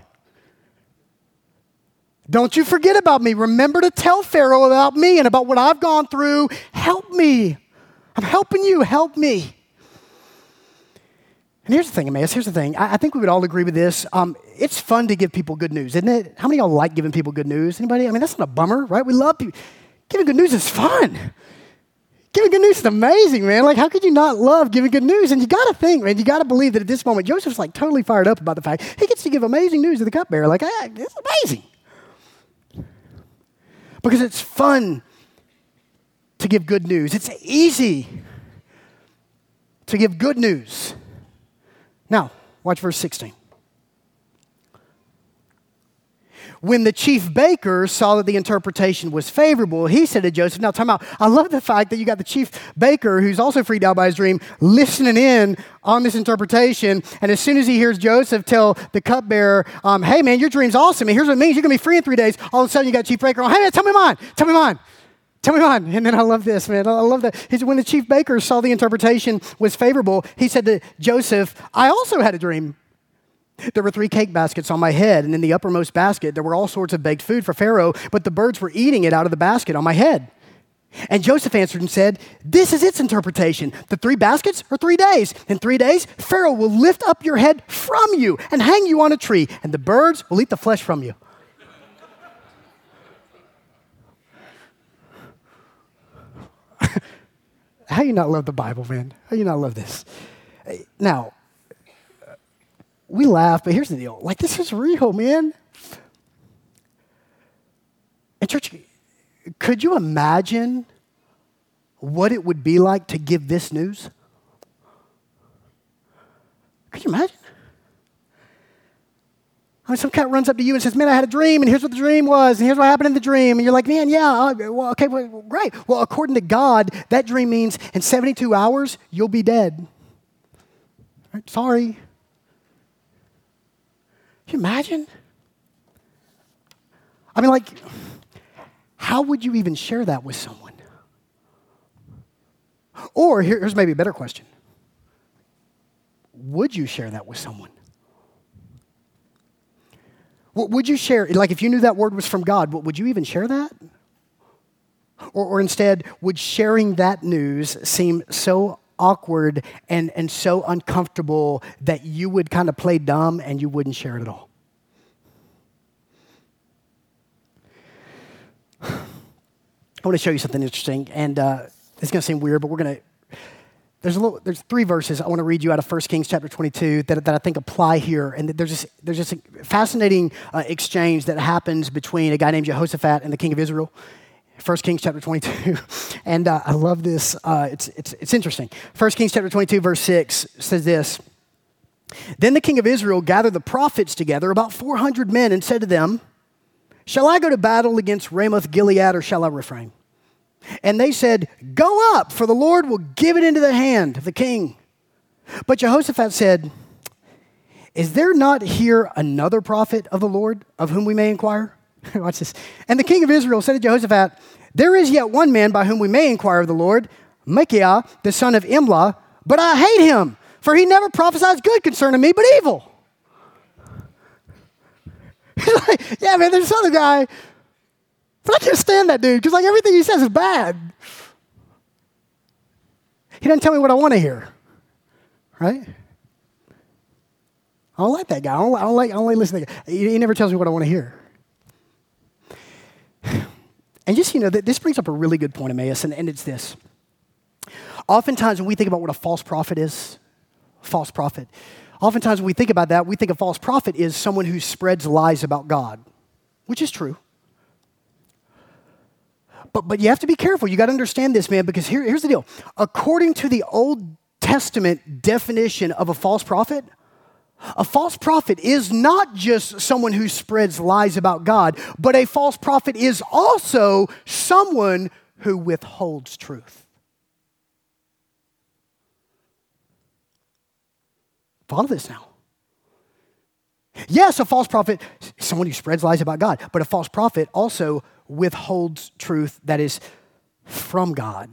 Don't you forget about me. Remember to tell Pharaoh about me and about what I've gone through. Help me. I'm helping you. Help me. And here's the thing, Emmaus, here's the thing. I, I think we would all agree with this. Um, it's fun to give people good news, isn't it? How many of y'all like giving people good news? Anybody? I mean, that's not a bummer, right? We love people. Giving good news is fun. Giving good news is amazing, man. Like, how could you not love giving good news? And you got to think, man, you got to believe that at this moment, Joseph's like totally fired up about the fact he gets to give amazing news to the cupbearer. Like, ah, it's amazing. Because it's fun to give good news. It's easy to give good news. Now, watch verse sixteen. When the chief baker saw that the interpretation was favorable, he said to Joseph, now time out. I love the fact that you got the chief baker, who's also freaked out by his dream, listening in on this interpretation. And as soon as he hears Joseph tell the cupbearer, um, hey man, your dream's awesome, and here's what it means, you're going to be free in three days. All of a sudden you got chief baker, oh, hey man, tell me mine, tell me mine. Tell me mine. And then I love this, man. I love that. He said, when the chief baker saw the interpretation was favorable, he said to Joseph, I also had a dream. There were three cake baskets on my head, and in the uppermost basket, there were all sorts of baked food for Pharaoh, but the birds were eating it out of the basket on my head. And Joseph answered and said, this is its interpretation. The three baskets are three days. In three days, Pharaoh will lift up your head from you and hang you on a tree, and the birds will eat the flesh from you. How do you not love the Bible, man? How do you not love this? Now, we laugh, but here's the deal. Like, this is real, man. And church, could you imagine what it would be like to give this news? Could you imagine? I mean, some cat runs up to you and says, man, I had a dream, and here's what the dream was, and here's what happened in the dream. And you're like, man, yeah, well, okay, well, great. Well, according to God, that dream means in seventy-two hours, you'll be dead. Right? Sorry. Can you imagine? I mean, like, how would you even share that with someone? Or here- here's maybe a better question. Would you share that with someone? W- Would you share, like if you knew that word was from God, w- would you even share that? Or, or instead, would sharing that news seem so awkward and, and so uncomfortable that you would kind of play dumb and you wouldn't share it at all? I want to show you something interesting, and uh, it's going to seem weird, but we're going to. There's a little. There's three verses I want to read you out of First Kings chapter twenty-two that, that I think apply here, and there's just there's just a fascinating uh, exchange that happens between a guy named Jehoshaphat and the king of Israel. First Kings chapter twenty-two, and uh, I love this. Uh, it's it's it's interesting. First Kings chapter twenty-two, verse six says this. Then the king of Israel gathered the prophets together, about four hundred men, and said to them, "Shall I go to battle against Ramoth Gilead, or shall I refrain?" And they said, "Go up, for the Lord will give it into the hand of the king." But Jehoshaphat said, "Is there not here another prophet of the Lord of whom we may inquire?" Watch this. And the king of Israel said to Jehoshaphat, "There is yet one man by whom we may inquire of the Lord, Micaiah, the son of Imlah, but I hate him, for he never prophesies good concerning me, but evil." He's like, yeah, man, there's this other guy, but I can't stand that dude, because like everything he says is bad. He doesn't tell me what I want to hear, right? I don't like that guy. I don't, I don't like. I don't like listening to that guy. He, he never tells me what I want to hear. And just, you know, this brings up a really good point, Emmaus, and, and it's this. Oftentimes when we think about what a false prophet is, false prophet, oftentimes when we think about that, we think a false prophet is someone who spreads lies about God, which is true. But, but you have to be careful. You got to understand this, man, because here, here's the deal. According to the Old Testament definition of a false prophet, a false prophet is not just someone who spreads lies about God, but a false prophet is also someone who withholds truth. Follow this now. Yes, a false prophet is someone who spreads lies about God, but a false prophet also withholds truth that is from God.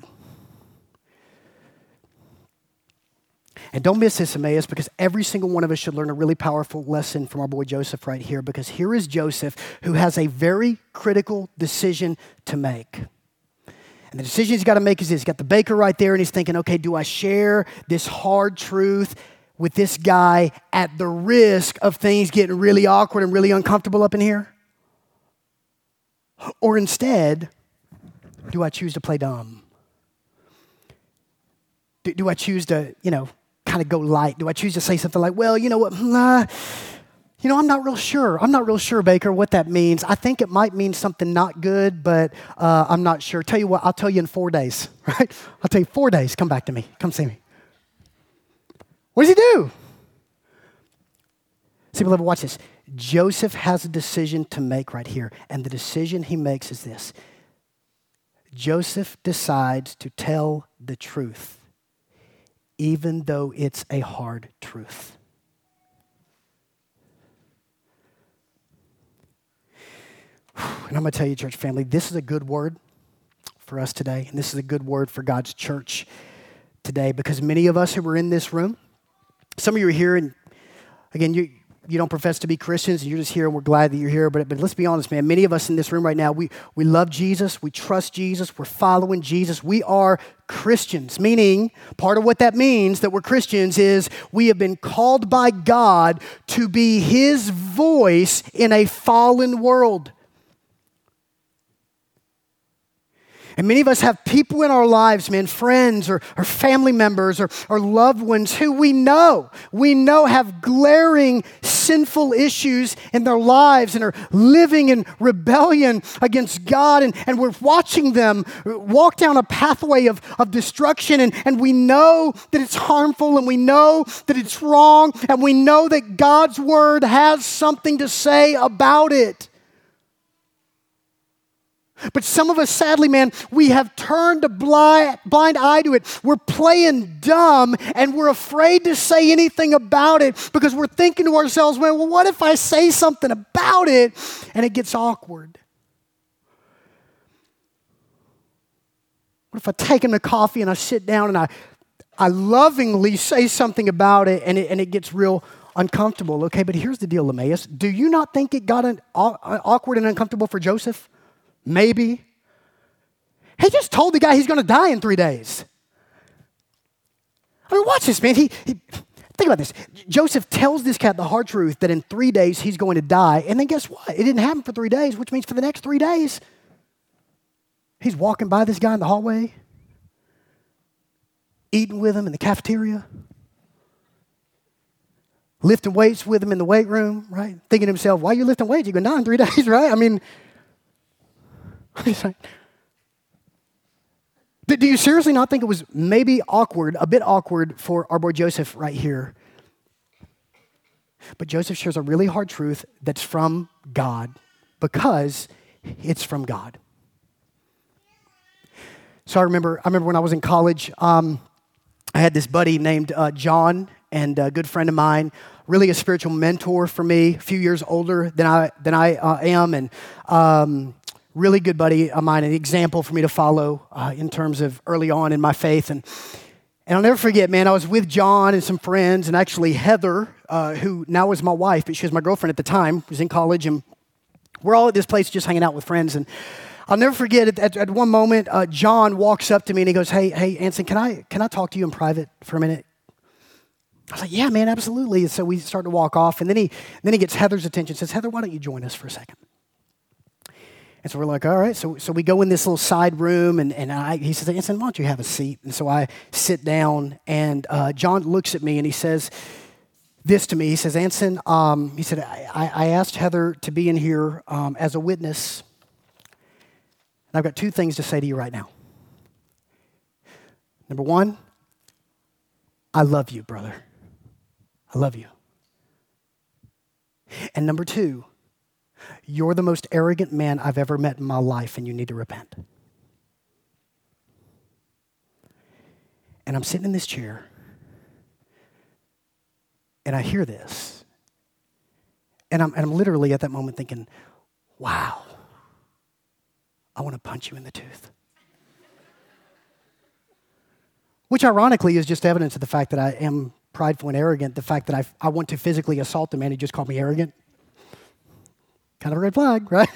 And don't miss this, Emmaus, because every single one of us should learn a really powerful lesson from our boy Joseph right here, because here is Joseph who has a very critical decision to make. And the decision he's got to make is this. He's got the baker right there, and he's thinking, okay, do I share this hard truth with this guy at the risk of things getting really awkward and really uncomfortable up in here? Or instead, do I choose to play dumb? Do, do I choose to, you know, kind of go light? Do I choose to say something like, well, you know what, nah, you know, I'm not real sure. I'm not real sure, Baker, what that means. I think it might mean something not good, but uh, I'm not sure. Tell you what, I'll tell you in four days, right? I'll tell you four days. Come back to me. Come see me. What does he do? See, beloved, watch this. Joseph has a decision to make right here, and the decision he makes is this. Joseph decides to tell the truth, even though it's a hard truth. And I'm going to tell you, church family, this is a good word for us today, and this is a good word for God's church today, because many of us who are in this room, some of you are here, and again, you you don't profess to be Christians, and you're just here, and we're glad that you're here, but, but let's be honest, man, many of us in this room right now, we, we love Jesus, we trust Jesus, we're following Jesus, we are Christians, meaning part of what that means that we're Christians is we have been called by God to be His voice in a fallen world. And many of us have people in our lives, man, friends or, or family members or, or loved ones who we know, we know have glaring sinful issues in their lives and are living in rebellion against God. And, and we're watching them walk down a pathway of, of destruction. And, and we know that it's harmful, and we know that it's wrong, and we know that God's word has something to say about it. But some of us, sadly, man, we have turned a blind, blind eye to it. We're playing dumb, and we're afraid to say anything about it because we're thinking to ourselves, man, well, what if I say something about it and it gets awkward? What if I take him to coffee and I sit down and I, I lovingly say something about it and, it and it gets real uncomfortable? Okay, but here's the deal, Emmaus. Do you not think it got an, awkward and uncomfortable for Joseph? Maybe. He just told the guy he's going to die in three days. I mean, watch this, man. He, he think about this. Joseph tells this cat the hard truth that in three days he's going to die. And then guess what? It didn't happen for three days, which means for the next three days, he's walking by this guy in the hallway, eating with him in the cafeteria, lifting weights with him in the weight room, right? Thinking to himself, why are you lifting weights? You're going to die in three days, right? I mean, do you seriously not think it was maybe awkward, a bit awkward for our boy Joseph right here? But Joseph shares a really hard truth that's from God because it's from God. So I remember, I remember when I was in college, um, I had this buddy named uh, John, and a good friend of mine, really a spiritual mentor for me, a few years older than I than I uh, am, and um, really good buddy of mine, an example for me to follow uh, in terms of early on in my faith. And and I'll never forget, man, I was with John and some friends, and actually Heather, uh, who now is my wife, but she was my girlfriend at the time, was in college, and we're all at this place just hanging out with friends. And I'll never forget, at, at, at one moment, uh, John walks up to me and he goes, hey, hey, Anson, can I can I talk to you in private for a minute? I was like, yeah, man, absolutely. And so we start to walk off, and then he then he gets Heather's attention, says, Heather, why don't you join us for a second? And so we're like, all right. So so we go in this little side room, and, and I, he says, Anson, why don't you have a seat? And so I sit down, and uh, John looks at me, and he says this to me. He says, Anson, um, he said, I, I asked Heather to be in here um, as a witness, and I've got two things to say to you right now. Number one, I love you, brother. I love you. And number two, you're the most arrogant man I've ever met in my life, and you need to repent. And I'm sitting in this chair, and I hear this, and I'm, and I'm literally at that moment thinking, wow, I want to punch you in the tooth. Which ironically is just evidence of the fact that I am prideful and arrogant, the fact that I, I want to physically assault the man who just called me arrogant. Kind of a red flag, right?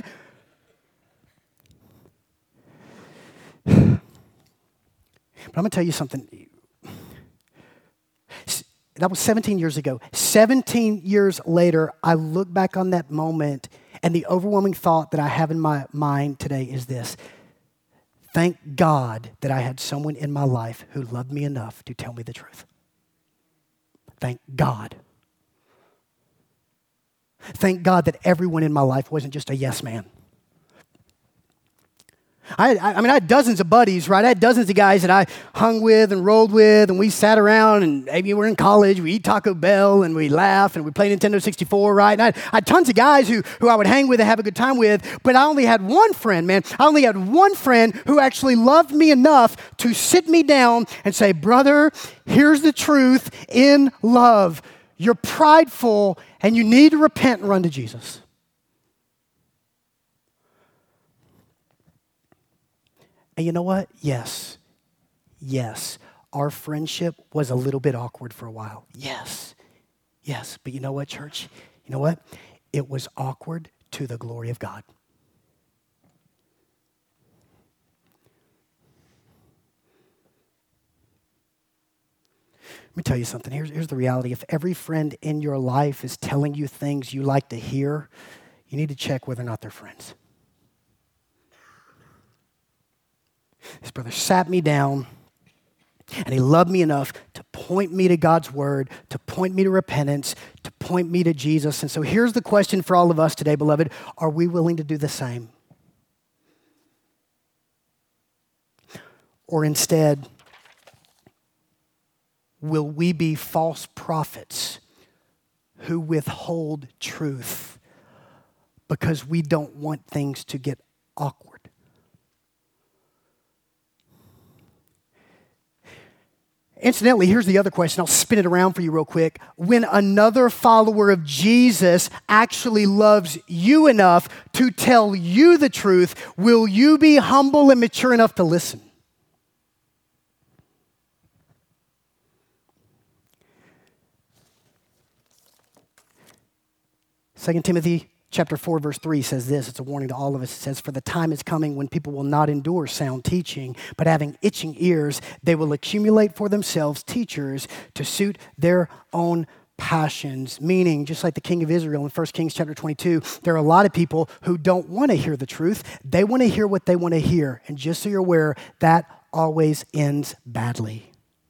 But I'm going to tell you something. That was seventeen years ago. seventeen years later, I look back on that moment, and the overwhelming thought that I have in my mind today is this. Thank God that I had someone in my life who loved me enough to tell me the truth. Thank God. Thank God that everyone in my life wasn't just a yes man. I, I, I mean, I had dozens of buddies, right? I had dozens of guys that I hung with and rolled with, and we sat around, and maybe we're in college, we eat Taco Bell, and we laugh, and we play Nintendo sixty-four, right? And I had, I had tons of guys who, who I would hang with and have a good time with, but I only had one friend, man. I only had one friend who actually loved me enough to sit me down and say, brother, here's the truth in love. You're prideful, and you need to repent and run to Jesus. And you know what? Yes. Yes. Our friendship was a little bit awkward for a while. Yes. Yes. But you know what, church? You know what? It was awkward to the glory of God. Let me tell you something. Here's, here's the reality. If every friend in your life is telling you things you like to hear, you need to check whether or not they're friends. This brother sat me down, and he loved me enough to point me to God's word, to point me to repentance, to point me to Jesus. And so here's the question for all of us today, beloved. Are we willing to do the same? Or instead, will we be false prophets who withhold truth because we don't want things to get awkward? Incidentally, here's the other question. I'll spin it around for you real quick. When another follower of Jesus actually loves you enough to tell you the truth, will you be humble and mature enough to listen? Second Timothy chapter four, verse three says this. It's a warning to all of us. It says, for the time is coming when people will not endure sound teaching, but having itching ears, they will accumulate for themselves teachers to suit their own passions. Meaning, just like the king of Israel in First Kings chapter twenty-two, there are a lot of people who don't want to hear the truth. They want to hear what they want to hear. And just so you're aware, that always ends badly.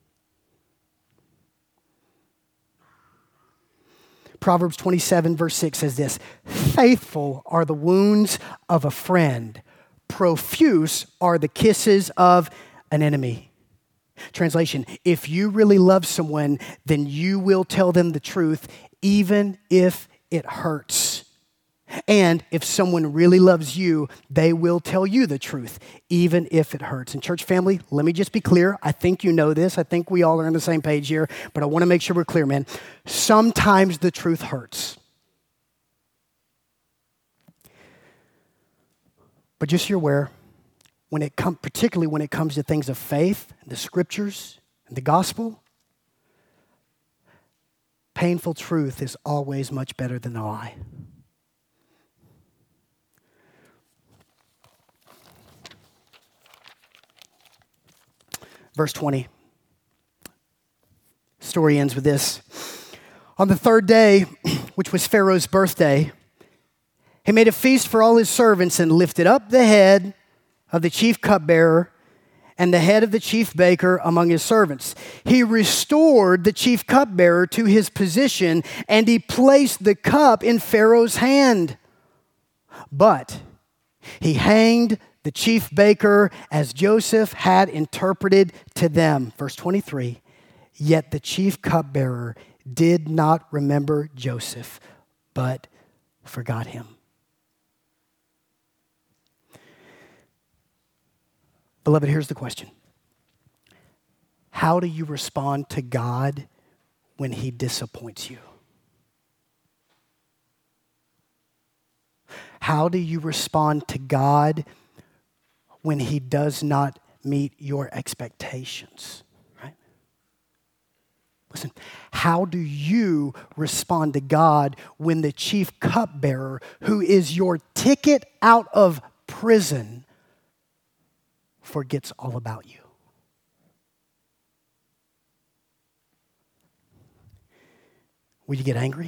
Proverbs twenty-seven, verse six says this, faithful are the wounds of a friend, profuse are the kisses of an enemy. Translation, if you really love someone, then you will tell them the truth, even if it hurts. And if someone really loves you, they will tell you the truth, even if it hurts. And church family, let me just be clear. I think you know this. I think we all are on the same page here, but I want to make sure we're clear, man. Sometimes the truth hurts. But just so you're aware, when it comes, particularly when it comes to things of faith, the scriptures, and the gospel, painful truth is always much better than a lie. Verse twenty. Story ends with this. On the third day, which was Pharaoh's birthday, he made a feast for all his servants and lifted up the head of the chief cupbearer and the head of the chief baker among his servants. He restored the chief cupbearer to his position, and he placed the cup in Pharaoh's hand. But he hanged the chief baker as Joseph had interpreted to them. Verse twenty-three, yet the chief cupbearer did not remember Joseph, but forgot him. Beloved, here's the question. How do you respond to God when he disappoints you? How do you respond to God when he does not meet your expectations? Right? Listen, how do you respond to God when the chief cupbearer, who is your ticket out of prison, forgets all about you? Will you get angry?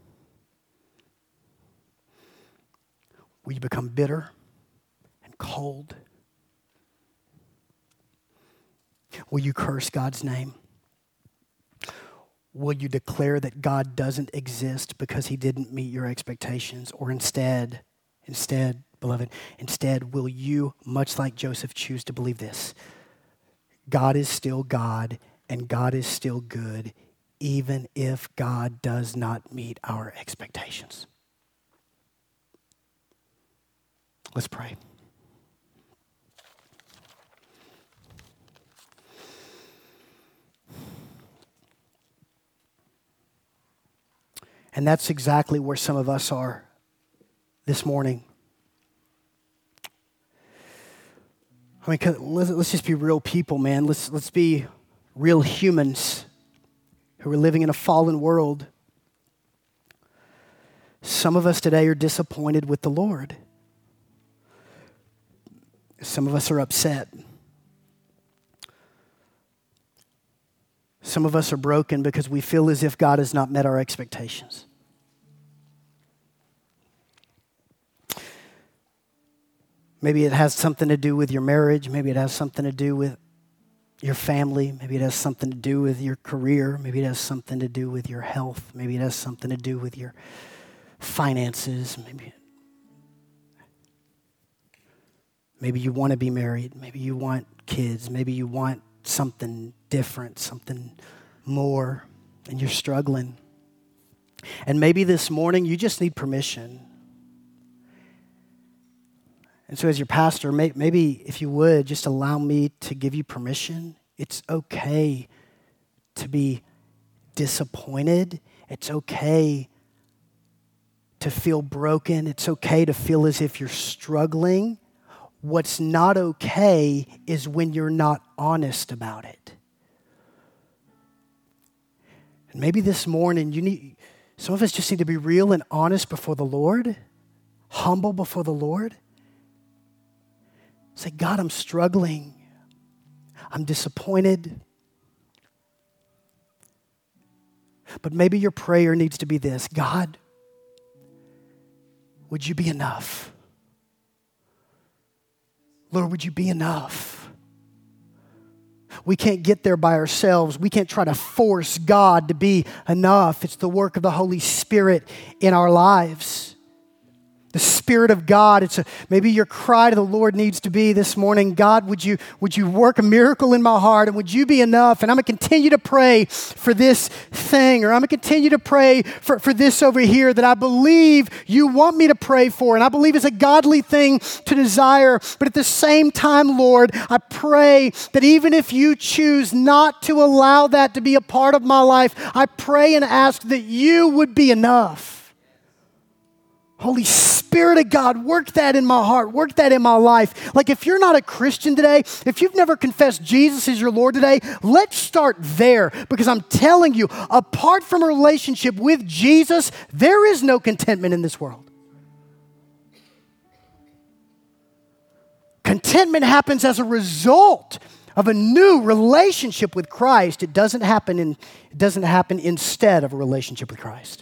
Will you become bitter and cold? Will you curse God's name? Will you declare that God doesn't exist because he didn't meet your expectations? Or instead, instead, beloved, instead, will you, much like Joseph, choose to believe this? God is still God and God is still good, even if God does not meet our expectations. Let's pray. And that's exactly where some of us are this morning. I mean, let's just be real people, man. Let's, let's be real humans who are living in a fallen world. Some of us today are disappointed with the Lord. Some of us are upset. Some of us are broken because we feel as if God has not met our expectations. Maybe it has something to do with your marriage. Maybe it has something to do with your family. Maybe it has something to do with your career. Maybe it has something to do with your health. Maybe it has something to do with your finances. Maybe, maybe you want to be married. Maybe you want kids. Maybe you want something different, something more, and you're struggling. And maybe this morning you just need permission. And so as your pastor, may, maybe if you would, just allow me to give you permission. It's okay to be disappointed. It's okay to feel broken. It's okay to feel as if you're struggling. What's not okay is when you're not honest about it. And maybe this morning you need Some of us just need to be real and honest before the Lord, humble before the Lord. Say, God, I'm struggling. I'm disappointed. But maybe your prayer needs to be this: God, would you be enough? Lord, would you be enough? We can't get there by ourselves. We can't try to force God to be enough. It's the work of the Holy Spirit in our lives. The Spirit of God. It's a, maybe your cry to the Lord needs to be this morning: God, would you, would you work a miracle in my heart, and would you be enough? And I'm going to continue to pray for this thing, or I'm going to continue to pray for, for this over here that I believe you want me to pray for, and I believe it's a godly thing to desire. But at the same time, Lord, I pray that even if you choose not to allow that to be a part of my life, I pray and ask that you would be enough. Holy Spirit of God, work that in my heart, work that in my life. Like, if you're not a Christian today, if you've never confessed Jesus as your Lord today, let's start there. Because I'm telling you, apart from a relationship with Jesus, there is no contentment in this world. Contentment happens as a result of a new relationship with Christ. It doesn't happen in, it doesn't happen instead of a relationship with Christ.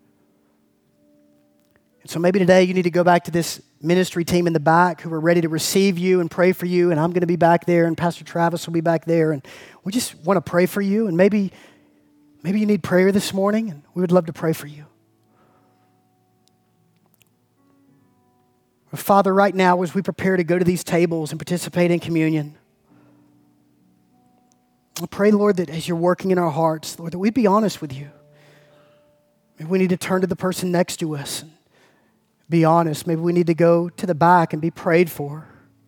And so maybe today you need to go back to this ministry team in the back who are ready to receive you and pray for you. And I'm going to be back there, and Pastor Travis will be back there. And we just want to pray for you. And maybe, maybe you need prayer this morning, and we would love to pray for you. Father, right now, as we prepare to go to these tables and participate in communion, I pray, Lord, that as you're working in our hearts, Lord, that we'd be honest with you. Maybe we need to turn to the person next to us and be honest. Maybe we need to go to the back and be prayed for.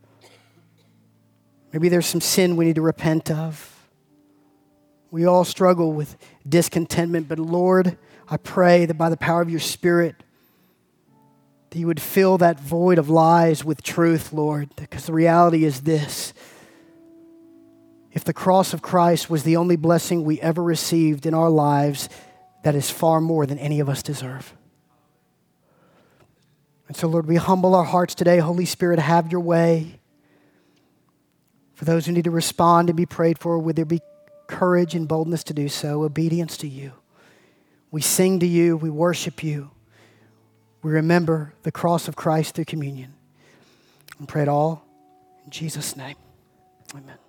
Maybe there's some sin we need to repent of. We all struggle with discontentment, but Lord, I pray that by the power of your Spirit, that you would fill that void of lies with truth, Lord, because the reality is this: if the cross of Christ was the only blessing we ever received in our lives, that is far more than any of us deserve. And so, Lord, we humble our hearts today. Holy Spirit, have your way. For those who need to respond and be prayed for, would there be courage and boldness to do so, obedience to you. We sing to you, we worship you. We remember the cross of Christ through communion. And pray it all in Jesus' name. Amen.